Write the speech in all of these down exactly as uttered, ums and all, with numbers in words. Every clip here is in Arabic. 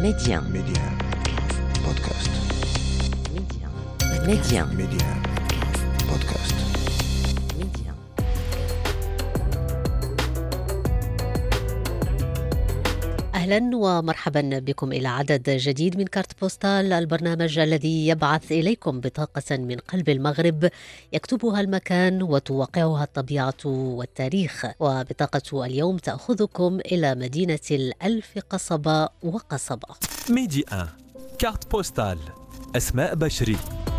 Média. Média. Podcast. Média. Média. Média. Podcast. Média. أهلا ومرحبا بكم إلى عدد جديد من كارت بوستال، البرنامج الذي يبعث إليكم بطاقة من قلب المغرب يكتبها المكان وتوقعها الطبيعة والتاريخ. وبطاقة اليوم تأخذكم إلى مدينة الألف قصبة وقصبة. ميدي واحد كارت بوستال أسماء بشري.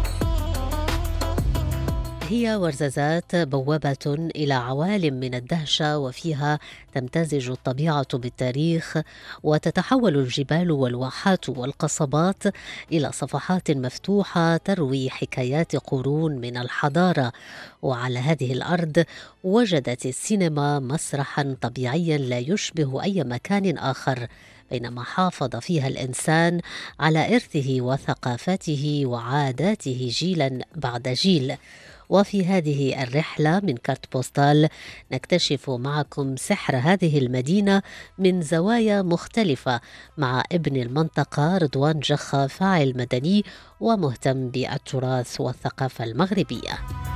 هي ورزازات بوابة إلى عوالم من الدهشة، وفيها تمتزج الطبيعة بالتاريخ، وتتحول الجبال والواحات والقصبات إلى صفحات مفتوحة تروي حكايات قرون من الحضارة. وعلى هذه الأرض وجدت السينما مسرحا طبيعيا لا يشبه أي مكان آخر، بينما حافظ فيها الإنسان على إرثه وثقافته وعاداته جيلا بعد جيل. وفي هذه الرحلة من كارت بوستال نكتشف معكم سحر هذه المدينة من زوايا مختلفة، مع ابن المنطقة رضوان جخة، فاعل مدني ومهتم بالتراث والثقافة المغربية.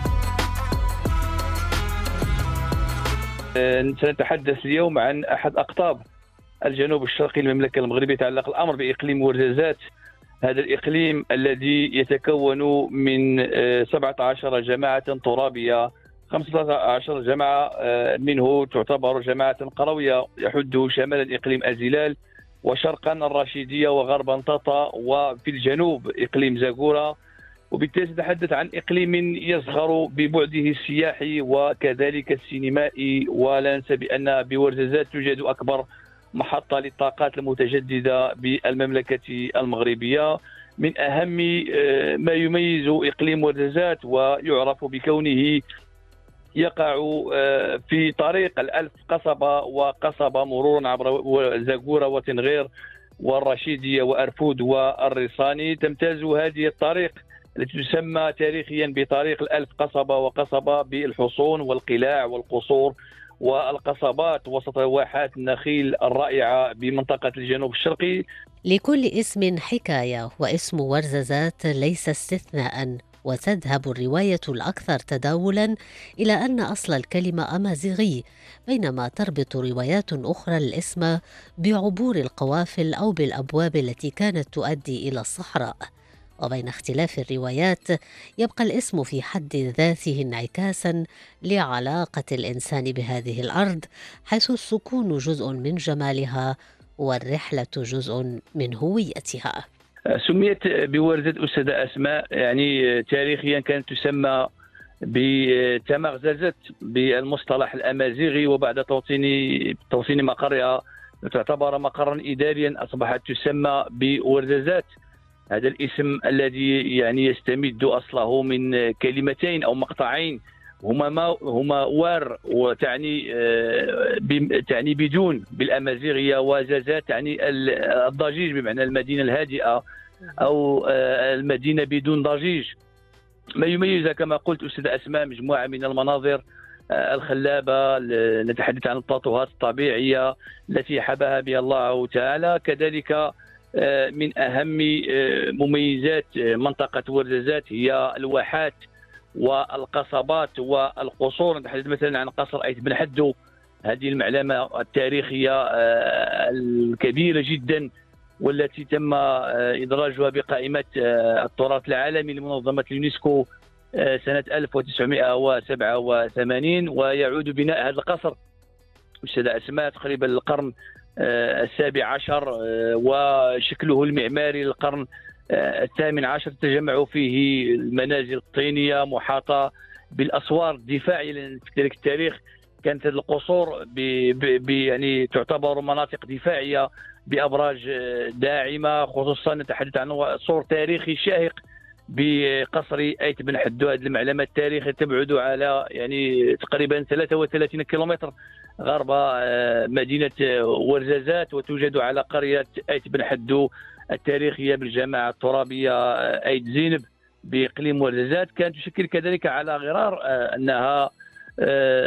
سنتحدث اليوم عن أحد أقطاب الجنوب الشرقي للمملكة المغربية. يتعلق الأمر بإقليم ورزازات. هذا الإقليم الذي يتكون من سبعة عشر جماعة ترابية، خمسة عشر جماعة منه تعتبر جماعة قروية، يحد شمال الإقليم الزلال، وشرقا الرشيدية، وغربا طاطا، وفي الجنوب إقليم زاغورة. وبالتالي نتحدث عن إقليم يصغر ببعده السياحي وكذلك السينمائي. ولا ننسى بأن بورزازات توجد أكبر محطة للطاقات المتجددة بالمملكة المغربية. من أهم ما يميز إقليم ورزازات ويعرف بكونه يقع في طريق الألف قصبة وقصبة، مرورا عبر زاغورة وتنغير والرشيدية وأرفود والرصاني. تمتاز هذه الطريق التي تسمى تاريخيا بطريق الألف قصبة وقصبة بالحصون والقلاع والقصور والقصبات وسط واحات النخيل الرائعة بمنطقة الجنوب الشرقي. لكل اسم حكاية، واسم ورزازات ليس استثناء. وتذهب الرواية الأكثر تداولا إلى أن أصل الكلمة أمازيغي، بينما تربط روايات أخرى الاسم بعبور القوافل أو بالأبواب التي كانت تؤدي إلى الصحراء. وبين اختلاف الروايات يبقى الاسم في حد ذاته انعكاسا لعلاقة الإنسان بهذه الأرض، حيث السكون جزء من جمالها والرحلة جزء من هويتها. سميت بورزة أستاذة أسماء، يعني تاريخيا كانت تسمى بتمغززت بالمصطلح الأمازيغي، وبعد توطين توطين مقرها تعتبر مقرا إداريا أصبحت تسمى بورزازات. هذا الاسم الذي يعني يستمد أصله من كلمتين أو مقطعين هما ما هما وار وتعني تعني بدون بالأمازيغية، وزازات تعني الضجيج بمعنى المدينة الهادئة أو المدينة بدون ضجيج. ما يميز كما قلت أستاذ أسماء مجموعة من المناظر الخلابة، نتحدث عن التطوهات الطبيعية التي حباها بها الله تعالى. كذلك من أهم مميزات منطقة ورزازات هي الواحات والقصبات والقصور. نتحدث مثلا عن قصر أيت بن حدو، هذه المعلمة التاريخية الكبيرة جدا والتي تم إدراجها بقائمة التراث العالمي لمنظمة اليونسكو سنة ألف وتسعمائة وسبعة وثمانين. ويعود بناء هذا القصر أستاذ أسماء تقريبا القرن السابع عشر، وشكله المعماري للقرن الثامن عشر. تجمع فيه المنازل الطينية محاطة بالأسوار الدفاعية، لأن في ذلك التاريخ كانت القصور ب ب يعني تعتبر مناطق دفاعية بأبراج داعمة. خصوصا نتحدث عن سور تاريخي شاهق بقصر أيت بن حدو. هذه المعلمة التاريخية تبعد على يعني تقريبا ثلاثة وثلاثين كيلومتر غرب مدينة ورزازات، وتوجد على قرية أيت بن حدو التاريخية بالجماعة الترابية أيت زينب بإقليم ورزازات. كانت تشكل كذلك على غرار أنها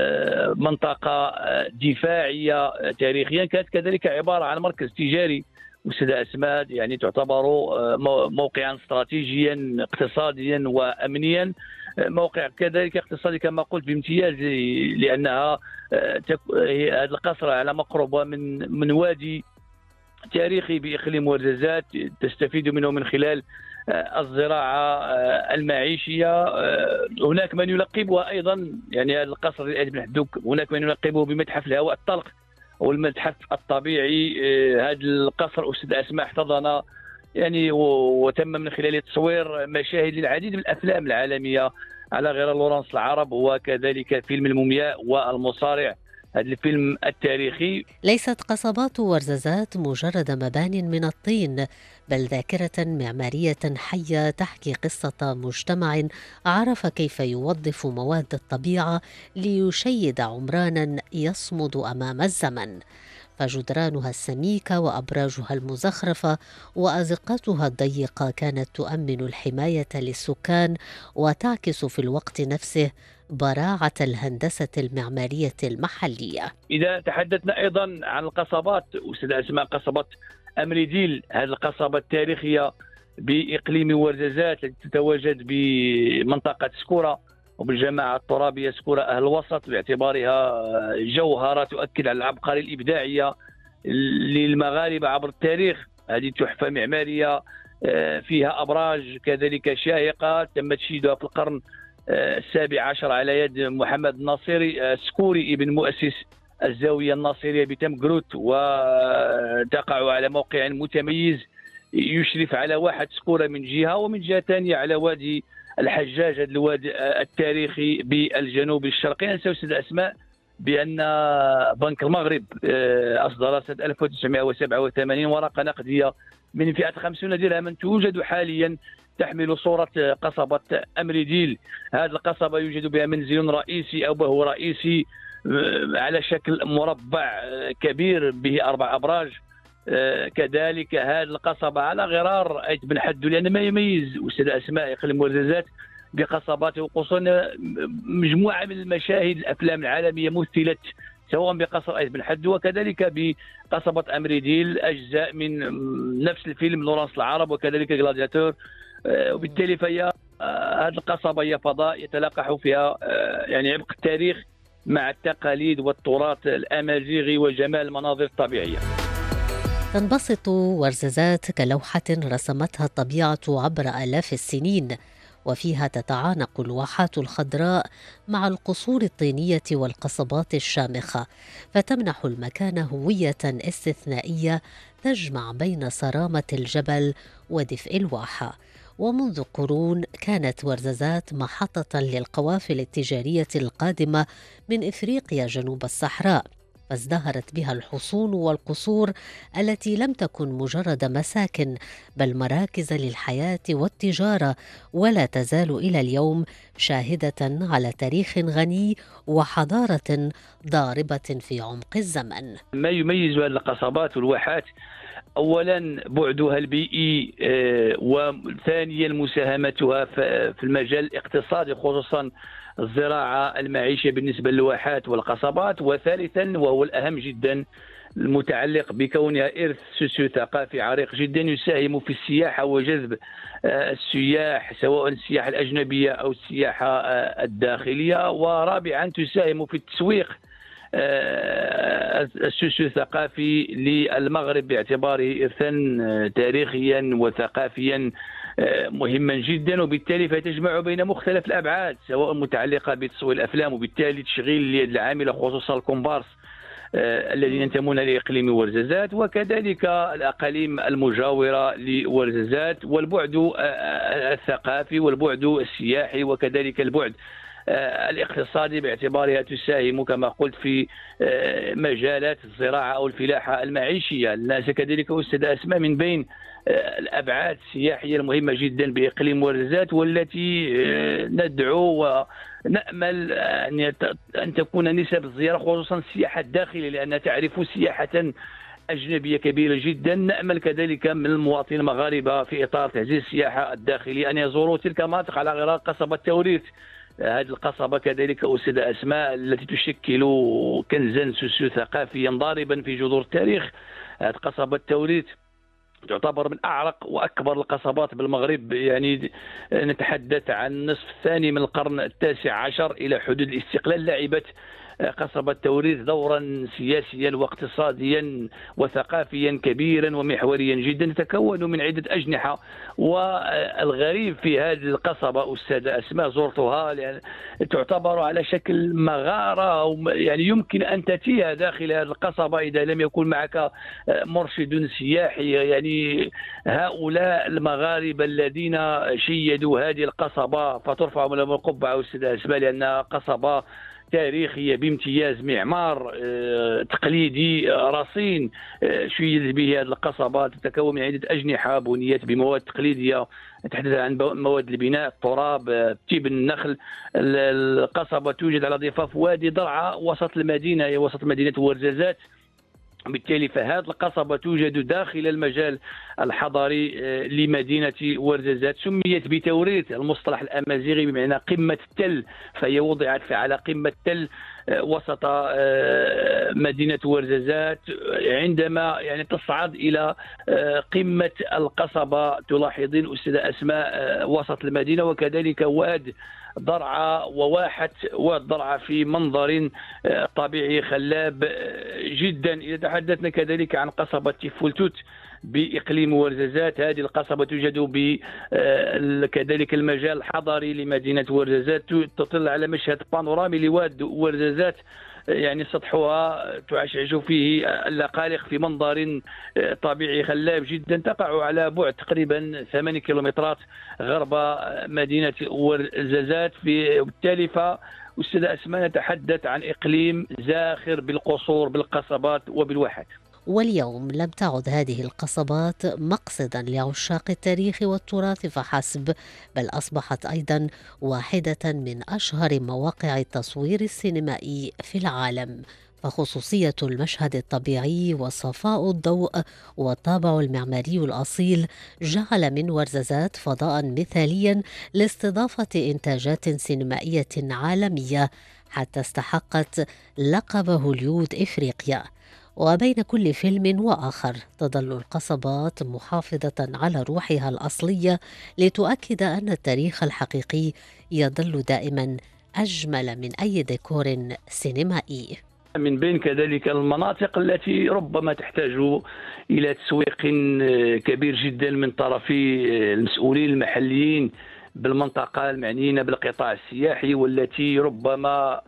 منطقة دفاعية تاريخيا. كانت كذلك عبارة عن مركز تجاري أستاذة أسماء يعني تعتبر موقعا استراتيجيا اقتصاديا وأمنيا، موقع كذلك اقتصادي كما قلت بامتياز، لأنها هذا القصر على مقربة من من وادي تاريخي بإقليم ورزازات تستفيد منه من خلال الزراعة المعيشية. هناك من يلقبها أيضا يعني هذا القصر للأدب بن حدوك، هناك من يلقبه بمتحف الهواء الطلق أو المتحف الطبيعي. هذا القصر أستاذ أسماء احتضن يعني وتم من خلاله تصوير مشاهد للعديد من الأفلام العالمية على غرار لورانس العرب، وكذلك فيلم المومياء والمصارع، هذا الفيلم التاريخي. ليست قصبات ورزازات مجرد مبان من الطين، بل ذاكرة معمارية حية تحكي قصة مجتمع عرف كيف يوظف مواد الطبيعة ليشيد عمرانا يصمد أمام الزمن. فجدرانها السميكة وأبراجها المزخرفة وأزقتها الضيقة كانت تؤمن الحماية للسكان وتعكس في الوقت نفسه براعة الهندسة المعمارية المحلية. إذا تحدثنا أيضا عن القصبات أستاذ أسماء، قصبة أمريديل، هذه القصبة التاريخية بإقليم ورزازات التي تتواجد بمنطقة سكورة وبالجماعة الترابية سكورة أهل الوسط، باعتبارها جوهرة تؤكد على العبقرية الإبداعية للمغاربة عبر التاريخ. هذه تحفة معمارية فيها أبراج كذلك شاهقة تم تشييدها في القرن السابع عشر على يد محمد الناصري السكوري ابن مؤسس الزاوية الناصرية بتمقروت، وتقع على موقع متميز يشرف على واحة سكورة من جهة، ومن جهة ثانية على وادي الحجاج، هذا الوادي التاريخي بالجنوب الشرقي. ننسى أستاذ أسماء بأن بنك المغرب أصدر سنة ألف وتسعمائة وسبعة وثمانين ورقة نقدية من فئة خمسين درهما توجد حاليا تحمل صورة قصبة أمريديل. هذه القصبة يوجد بها منزل رئيسي أو بهو رئيسي على شكل مربع كبير به أربع أبراج. كذلك هذه القصبة على غرار أيت بن حدو، لأن ما يميز أستاذ أسماء إقليم ورزازات بقصباته وقصورنا مجموعة من المشاهد الأفلام العالمية مثلت سواء بقصر أيت بن حدو وكذلك بقصبة أمريديل أجزاء من نفس الفيلم لورانس العرب وكذلك غلادياتور. وبالتالي فهي هذه القصبة هي فضاء يتلاقح فيها يعني عمق التاريخ مع التقاليد والتراث الأمازيغي وجمال المناظر الطبيعية. تنبسط ورزازات كلوحة رسمتها الطبيعة عبر آلاف السنين، وفيها تتعانق الواحات الخضراء مع القصور الطينية والقصبات الشامخة، فتمنح المكان هوية استثنائية تجمع بين صرامة الجبل ودفء الواحة. ومنذ قرون كانت ورزازات محطة للقوافل التجارية القادمة من إفريقيا جنوب الصحراء، فازدهرت بها الحصون والقصور التي لم تكن مجرد مساكن بل مراكز للحياة والتجارة، ولا تزال إلى اليوم شاهدة على تاريخ غني وحضارة ضاربة في عمق الزمن. ما يميز هذه القصبات والواحات أولا بعدها البيئي، وثانيا مساهمتها في المجال الاقتصادي خصوصا الزراعة المعيشية بالنسبة للواحات والقصبات، وثالثا وهو الأهم جدا المتعلق بكونها إرث سوسيو ثقافي عريق جدا يساهم في السياحة وجذب السياح سواء السياحة الأجنبية أو السياحة الداخلية، ورابعا تساهم في التسويق السوسيو الثقافي للمغرب باعتباره إرثا تاريخيا وثقافيا مهما جدا، وبالتالي فتجمع بين مختلف الأبعاد سواء متعلقة بتصوير الأفلام وبالتالي تشغيل اليد العاملة خصوصا الكومبارس الذين ينتمون لإقليم ورزازات وكذلك الأقاليم المجاورة لورزازات، والبعد الثقافي والبعد السياحي وكذلك البعد الاقتصادي باعتبارها تساهم كما قلت في مجالات الزراعة أو الفلاحة المعيشية. الناس كذلك أستاذ أسماء من بين الأبعاد السياحية المهمة جدا بإقليم ورزازات والتي ندعو ونأمل أن تكون نسب الزيارة خصوصا السياحة الداخلية لأنها تعرف سياحة أجنبية كبيرة جدا. نأمل كذلك من المواطنين المغاربة في إطار تعزيز السياحة الداخلية أن يزوروا تلك المناطق على غرار قصبة توريث. هذه القصبة كذلك أستاذ أسماء التي تشكل كنزا سوسيو ثقافيا ضاربا في جذور التاريخ. هذه قصبة توريث تعتبر من أعرق وأكبر القصبات بالمغرب. يعني نتحدث عن النصف الثاني من القرن التاسع عشر إلى حدود الاستقلال لعبت قصبة توريث دورا سياسيا واقتصاديا وثقافيا كبيرا ومحوريا جدا، تتكون من عدة أجنحة. والغريب في هذه القصبة أستاذة أسماء، زرتها لأن تعتبر على شكل مغارة، أو يعني يمكن أن تتيها داخل هذه القصبة إذا لم يكن معك مرشد سياحي. يعني هؤلاء المغاربة الذين شيدوا هذه القصبة فترفع لهم القبعة أستاذة أسماء، لأنها قصبة تاريخية بامتياز، معمار تقليدي رصين شيد به هذه القصبة، تتكون من عدة أجنحة بنيت بمواد تقليدية، نتحدث عن مواد البناء، التراب، تيب النخل. القصبة توجد على ضفاف وادي درعا وسط المدينة، وسط مدينة ورزازات. بالتالي فهذه القصبة توجد داخل المجال الحضاري لمدينة ورزازات. سميت بتوريث، المصطلح الأمازيغي بمعنى قمة التل، فهي وضعت على قمة التل وسط مدينة ورزازات. عندما يعني تصعد إلى قمة القصبة تلاحظين أستاذة أسماء وسط المدينة، وكذلك واد ضرعا وواحة واد ضرعا في منظر طبيعي خلاب جدا. إذا تحدثنا كذلك عن قصبة تيفولتوت بإقليم ورزازات، هذه القصبة توجد كذلك المجال الحضري لمدينة ورزازات، تطل على مشهد بانورامي لواد ورزازات، يعني سطحها تعشعش فيه اللقالق في منظر طبيعي خلاب جدا. تقع على بعد تقريبا ثمانية كيلومترات غرب مدينة ورزازات. وبالتالي فأستاذ أسماء نتحدث عن إقليم زاخر بالقصور بالقصبات وبالواحات. واليوم لم تعد هذه القصبات مقصدا لعشاق التاريخ والتراث فحسب، بل أصبحت أيضا واحدة من أشهر مواقع التصوير السينمائي في العالم. فخصوصية المشهد الطبيعي وصفاء الضوء والطابع المعماري الأصيل جعل من ورزازات فضاء مثاليا لاستضافة إنتاجات سينمائية عالمية حتى استحقت لقب هوليود إفريقيا. وبين كل فيلم وآخر تظل القصبات محافظة على روحها الأصلية لتؤكد أن التاريخ الحقيقي يظل دائما أجمل من أي ديكور سينمائي. من بين كذلك المناطق التي ربما تحتاج إلى تسويق كبير جدا من طرف المسؤولين المحليين بالمنطقة المعنيين بالقطاع السياحي، والتي ربما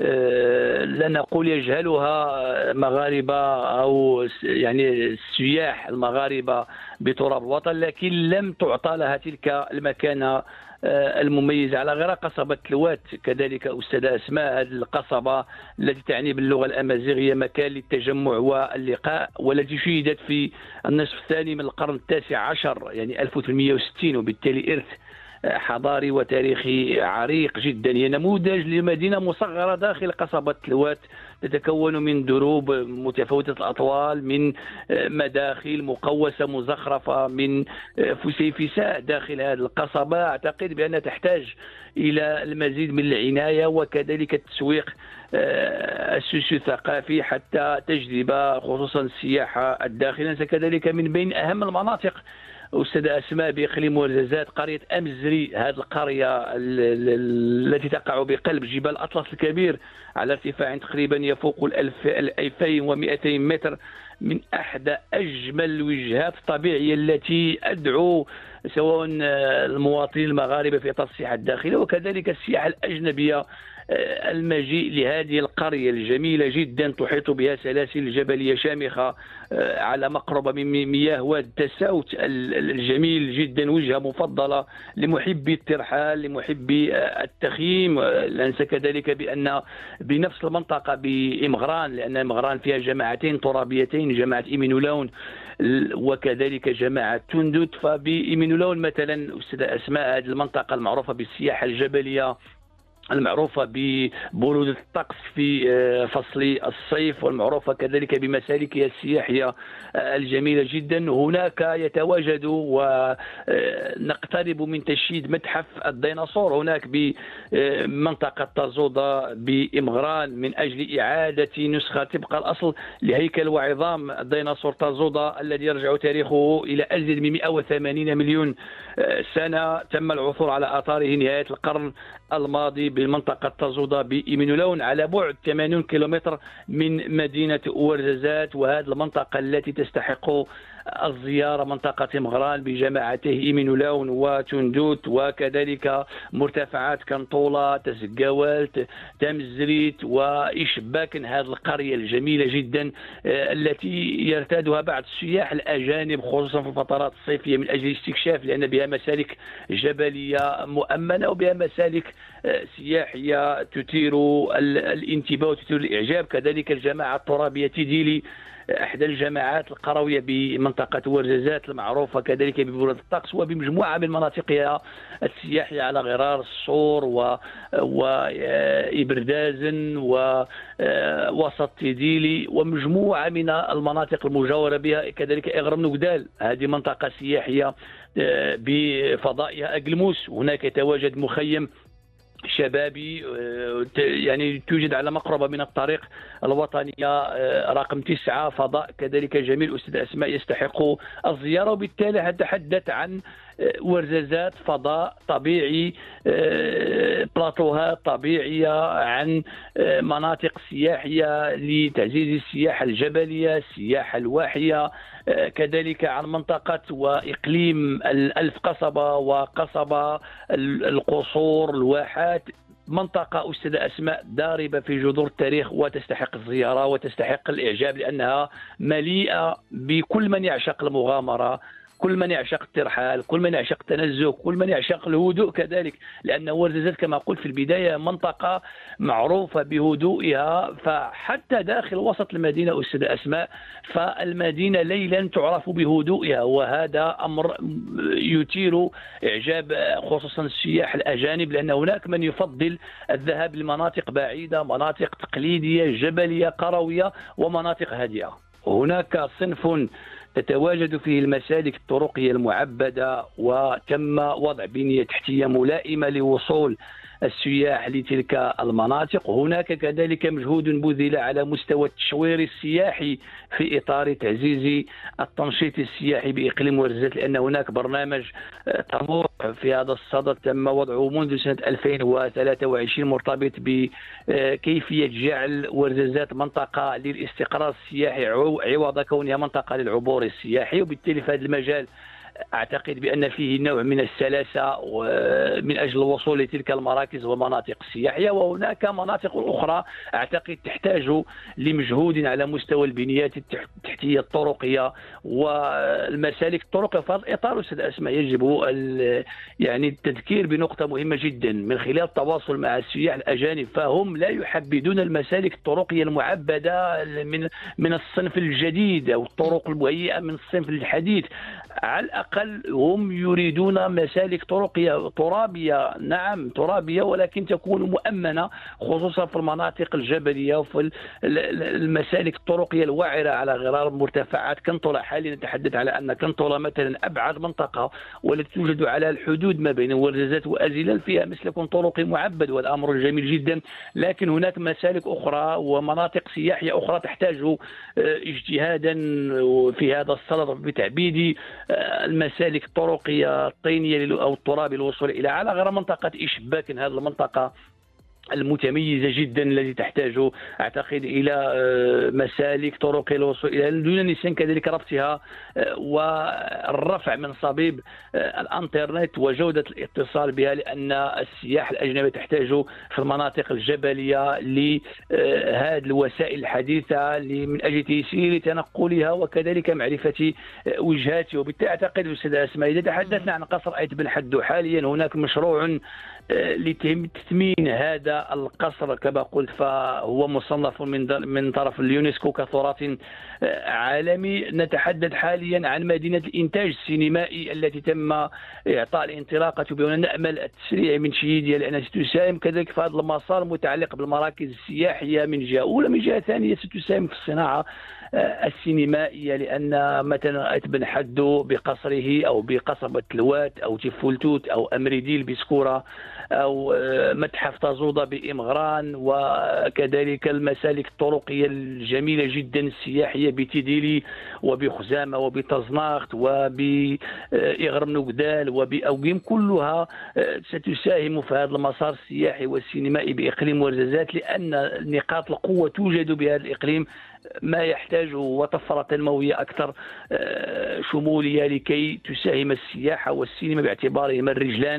لا نقول يجهلها مغاربة أو يعني السياح المغاربة بتراب الوطن، لكن لم تعطى لها تلك المكانة المميزة. على غير قصبة تلوات كذلك أستاذة أسماء، هذه القصبة التي تعني باللغة الأمازيغية مكان للتجمع واللقاء، والتي شيدت في النصف الثاني من القرن التاسع عشر يعني ألف وثمانمئة وستين، وبالتالي إرث حضاري وتاريخي عريق جدا. هي نموذج لمدينة مصغرة داخل قصبة تلوات، تتكون من دروب متفاوتة الأطوال، من مداخل مقوسة مزخرفة، من فسيفساء داخل هذه القصبة. أعتقد بأنها تحتاج إلى المزيد من العناية وكذلك التسويق السوسيو الثقافي حتى تجذب خصوصا السياحة الداخلية. كذلك من بين أهم المناطق أستاذة أسماء بإقليم ورزازات قرية أمزري، هذه القرية التي تقع بقلب جبال أطلس الكبير على ارتفاع تقريبا يفوق الألفين ومئتين متر، من أحد أجمل الوجهات الطبيعية التي أدعو سواء المواطنين المغاربة في إطار السياحة الداخلية وكذلك السياحة الأجنبية المجيء لهذه القرية الجميلة جدا تحيط بها سلاسل جبلية شامخة على مقربة من مياه واد تساوت الجميل جدا، وجهة مفضلة لمحبي الترحال لمحبي التخييم. لا ننسى كذلك بأن بنفس المنطقة بإمغران، لأن إمغران فيها جماعتين ترابيتين، جماعة إيمينولون وكذلك جماعة تندوت. فبإيمينولون مثلا أستاذة أسماء هذه المنطقة المعروفة بالسياحة الجبلية المعروفة ببرودة الطقس في فصل الصيف، والمعروفة كذلك بمسالكها السياحية الجميلة جدا. هناك يتواجد ونقترب من تشييد متحف الديناصور هناك بمنطقة تازودا بإمغران من أجل إعادة نسخة طبق الأصل لهيكل وعظام الديناصور تازودا الذي يرجع تاريخه إلى أزيد من مئة وثمانين مليون سنة. تم العثور على آثاره نهاية القرن الماضي بالمنطقة تازودا بإيمينولون على بعد ثمانين كيلومتر من مدينة ورزازات، وهذه المنطقة التي تستحق الزيارة منطقة مغران بجماعته إيمينولون وتندوت، وكذلك مرتفعات كنطولة، تزقوال، تمزريت وإشباكن، هذه القرية الجميلة جدا التي يرتادها بعض السياح الأجانب خصوصا في الفترات الصيفية من أجل الاستكشاف، لأن بها مسالك جبلية مؤمنة وبها مسالك سياحية تثير الانتباه وتثير الإعجاب. كذلك الجماعة الترابية تيديلي احدى الجماعات القرويه بمنطقه ورزازات المعروفه كذلك ببرودة الطقس وبمجموعه من مناطقها السياحيه على غرار الصور و وإبردازن ووسط تيديلي ومجموعه من المناطق المجاوره بها، كذلك اغرم نقدال، هذه منطقه سياحيه بفضائها أقلموس. هناك يتواجد مخيم شبابي يعني توجد على مقربة من الطريق الوطنية رقم تسعة، فضاء كذلك جميل أستاذ أسماء يستحق الزيارة. وبالتالي أتحدث عن ورزازات فضاء طبيعي، بلاطوهات طبيعية، عن مناطق سياحية لتعزيز السياحة الجبلية، السياحة الواحية، كذلك عن منطقة وإقليم الألف قصبة وقصبة القصور الواحات. منطقة أستاذ أسماء ضاربة في جذور التاريخ وتستحق الزيارة وتستحق الإعجاب، لأنها مليئة بكل من يعشق المغامرة، كل من يعشق الترحال، كل من يعشق التنزه، كل من يعشق الهدوء كذلك، لأن ورزازات كما قلت في البداية منطقة معروفة بهدوئها، فحتى داخل وسط المدينة أستاذ أسماء فالمدينة ليلا تعرف بهدوئها، وهذا أمر يثير إعجاب خصوصا السياح الأجانب، لأن هناك من يفضل الذهاب لمناطق بعيدة، مناطق تقليدية جبلية قروية ومناطق هادئة. هناك صنف تتواجد فيه المسالك الطرقية المعبدة وتم وضع بنية تحتية ملائمة لوصول السياح لتلك المناطق. هناك كذلك مجهود بذل على مستوى التشوير السياحي في إطار تعزيز التنشيط السياحي بإقليم ورزازات، لأن هناك برنامج طموح في هذا الصدد تم وضعه منذ سنة ألفين وثلاثة وعشرين مرتبط بكيفية جعل ورزازات منطقة للاستقرار السياحي عوض كونها منطقة للعبور السياحي. وبالتالي في هذا المجال أعتقد بأن فيه نوع من السلاسة من أجل الوصول لتلك المراكز والمناطق السياحية. وهناك مناطق أخرى أعتقد تحتاج لمجهود على مستوى البنيات التحتية الطرقية والمسالك الطرقية. في هذا الإطار أستاذ أسماء يجب يعني التذكير بنقطة مهمة جدا من خلال التواصل مع السياح الأجانب، فهم لا يحبذون المسالك الطرقية المعبدة من من الصنف الجديد أو الطرق المهيئة من الصنف الحديث، على الأقل هم يريدون مسالك طرقية ترابية، نعم ترابية، ولكن تكون مؤمنة خصوصا في المناطق الجبلية وفي المسالك الطرقية الوعرة على غرار مرتفعات كنطولة. حاليا نتحدث على أن كنطولة مثلا أبعد منطقة والتي توجد على الحدود ما بين ورزازات وأزيلان فيها مسلك طرقي معبد، والأمر جميل جدا. لكن هناك مسالك أخرى ومناطق سياحية أخرى تحتاج اجتهادا في هذا الصدد بتعبيد المسالك الطرقية الطينية أو الترابي للوصول إلى على غير منطقة إشباك، هذه المنطقة المتميزة جدا التي تحتاج أعتقد إلى مسالك طرقية للوصول إلى دون نسيان كذلك ربطها والرفع من صبيب الانترنت وجودة الاتصال بها، لأن السياح الأجنبي تحتاج في المناطق الجبلية لهذه الوسائل الحديثة من أجل تيسير تنقلها وكذلك معرفة وجهاتها. وبالتالي أعتقد أستاذ أسماء إذا تحدثنا عن قصر أيت بن حدو حاليا هناك مشروع لتثمين هذا هذا القصر كما قلت فهو مصنف من من طرف اليونسكو كتراث عالمي. نتحدث حاليا عن مدينة الإنتاج السينمائي التي تم إعطاء الانطلاقة بها. نأمل التسريع من شيدها لأنها ستساهم كذلك في هذا المسار المتعلق بالمراكز السياحية من جهة أولى، من جهة ثانية ستساهم في الصناعة السينمائية، لأن مثلا ابن حدو بقصره أو بقصبة الوات أو تفلتوت أو أمريديل بسكورة أو متحف تازودا بإمغران، وكذلك المسالك الطرقية الجميلة جدا السياحية بتيديلي وبخزامة وبتزناخت وبإغرم نوكدال وبأوقيم، كلها ستساهم في هذا المسار السياحي والسينمائي بإقليم ورزازات، لأن نقاط القوة توجد بهذا الإقليم ما يحتاجه وطفرة تنموية أكثر شمولية لكي تساهم السياحة والسينما باعتبارهما الرجلان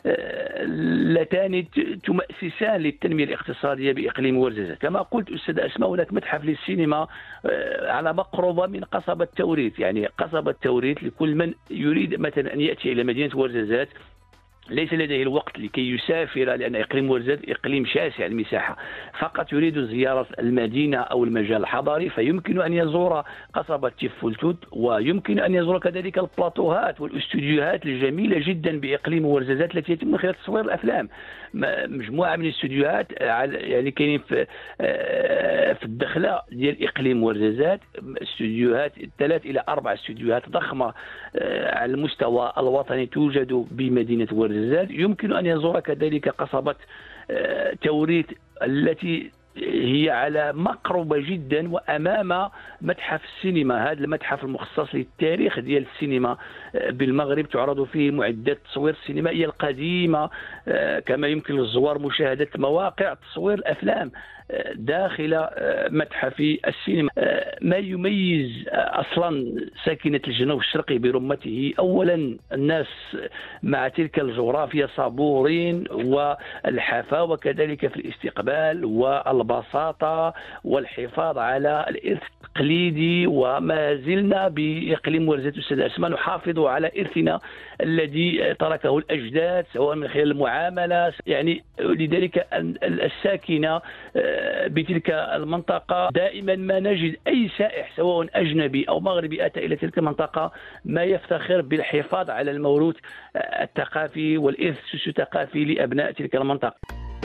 اللتان تمأسسان للتنمية الاقتصادية بإقليم ورزازات. كما قلت أستاذ أسماء، هناك متحف للسينما على مقربة من قصبة توريت، يعني قصبة توريت لكل من يريد مثلا أن يأتي إلى مدينة ورزازات ليس لديه الوقت لكي يسافر، لأن إقليم ورزازات إقليم شاسع المساحة، فقط يريد زيارة المدينة أو المجال الحضاري، فيمكن أن يزور قصبة تفلتوت، ويمكن أن يزور كذلك البلاطوهات والاستوديوهات الجميلة جدا بإقليم ورزازات التي يتم خلال تصوير الأفلام. مجموعة من الاستوديوهات يعني كاينين في في الدخلة ديال إقليم ورزازات، استوديوهات ثلاث إلى أربع استوديوهات ضخمة على المستوى الوطني توجد بمدينة ورزازات. يمكن أن يزور كذلك قصبة توريت التي هي على مقربة جدا وأمام متحف السينما، هذا المتحف المخصص للتاريخ ديال السينما بالمغرب، تعرض فيه معدات التصوير السينمائية القديمة، كما يمكن للزوار مشاهدة مواقع تصوير الأفلام داخل متحف السينما. ما يميز أصلا ساكنة الجنوب الشرقي برمته، أولا الناس مع تلك الجغرافيا صبورين، والحفاوة كذلك في الاستقبال والبساطة والحفاظ على الإرث التقليدي، وما زلنا بإقليم ورزازات أستاذ أسماء نحافظ على إرثنا الذي تركه الأجداد سواء من خلال المعاملة، يعني لذلك الساكنة بتلك المنطقة دائما ما نجد أي سائح سواء أجنبي أو مغربي أتى إلى تلك المنطقة ما يفتخر بالحفاظ على الموروث الثقافي والإرث الثقافي لأبناء تلك المنطقة.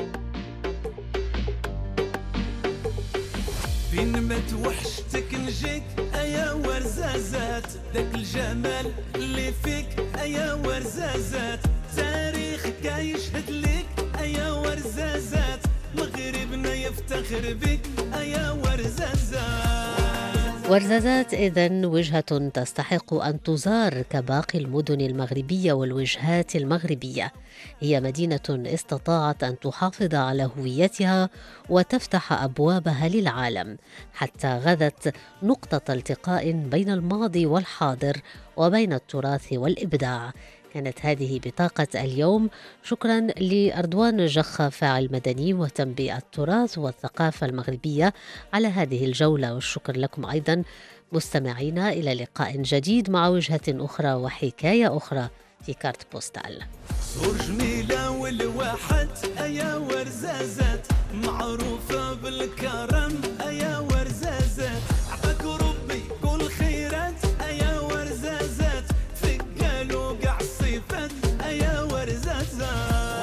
فين ما توحشتك نجيك أيا ورزازات، داك الجمال اللي فيك أيا ورزازات، تاريخك يشهد لك أيا ورزازات، مغربنا يفتخر بك أيا ورزازات. ورزازات إذن وجهة تستحق أن تزار كباقي المدن المغربية والوجهات المغربية. هي مدينة استطاعت أن تحافظ على هويتها وتفتح أبوابها للعالم، حتى غدت نقطة التقاء بين الماضي والحاضر وبين التراث والإبداع. كانت هذه بطاقة اليوم. شكرا لأردوان جخة فاعل مدني وتنبيه التراث والثقافة المغربية على هذه الجولة، والشكر لكم أيضا مستمعينا. إلى لقاء جديد مع وجهة أخرى وحكاية أخرى في كارت بوستال. صور جميلة والواحد أيا ورزازات، معروفة بالكرم أيا ورزازات، عطاك ربي كل خيرات أيا ورزازات، ثقالو قاع الصفات أيا ورزازات،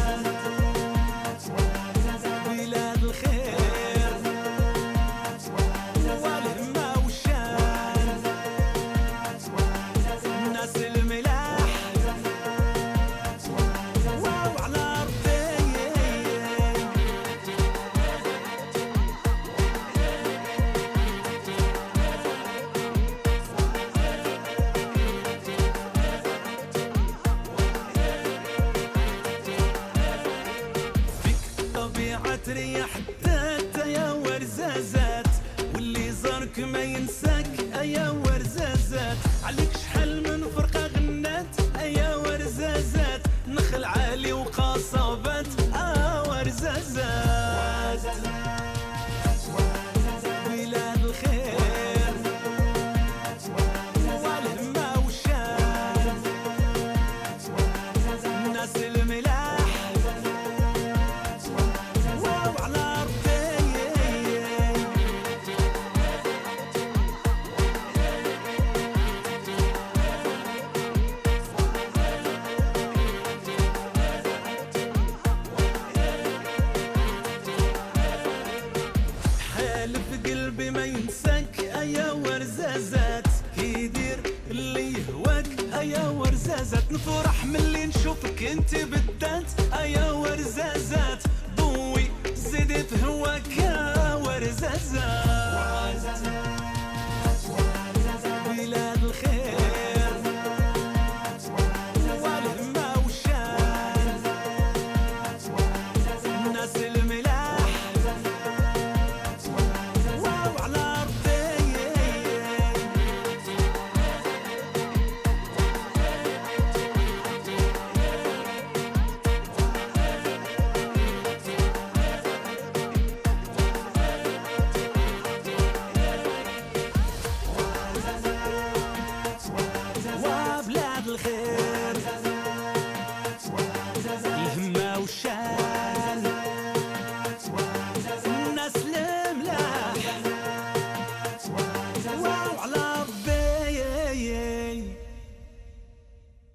بلاد الخير والهمة والشان، الناس الملاح واو على ربي. تريح الدات يا ورزازات، واللي زارك ما ينساك يا ورزازات، عليك شحال من فرقة غنات يا ورزازات، نخل عالي وقصبات اه ورزازات، بلاد الخير والهمة والشان، الناس الملاح ورزازات نفرح ملي نشوفك انت بالذات يا ورزازات ضوي زيدي في هواك يا ورزازات بلاد الخير والهمة والشان الناس الملاح واو على أرضي وبلاد الخير الهمة والشان